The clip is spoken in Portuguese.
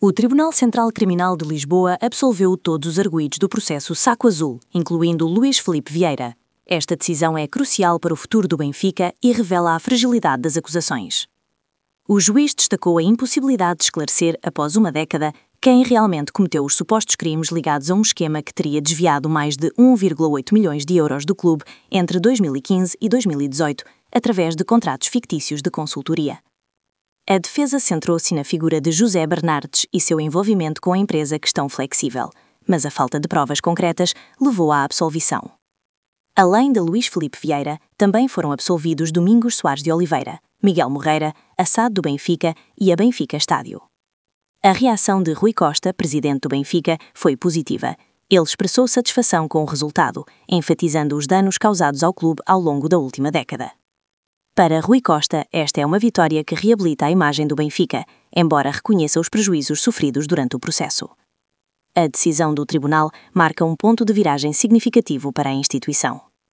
O Tribunal Central Criminal de Lisboa absolveu todos os arguidos do processo Saco Azul, incluindo Luís Filipe Vieira. Esta decisão é crucial para o futuro do Benfica e revela a fragilidade das acusações. O juiz destacou a impossibilidade de esclarecer, após uma década, quem realmente cometeu os supostos crimes ligados a um esquema que teria desviado mais de 1,8 milhões de euros do clube entre 2015 e 2018, através de contratos fictícios de consultoria. A defesa centrou-se na figura de José Bernardes e seu envolvimento com a empresa Questão Flexível, mas a falta de provas concretas levou à absolvição. Além de Luís Filipe Vieira, também foram absolvidos Domingos Soares de Oliveira, Miguel Moreira, a SAD do Benfica e a Benfica Estádio. A reação de Rui Costa, presidente do Benfica, foi positiva. Ele expressou satisfação com o resultado, enfatizando os danos causados ao clube ao longo da última década. Para Rui Costa, esta é uma vitória que reabilita a imagem do Benfica, embora reconheça os prejuízos sofridos durante o processo. A decisão do tribunal marca um ponto de viragem significativo para a instituição.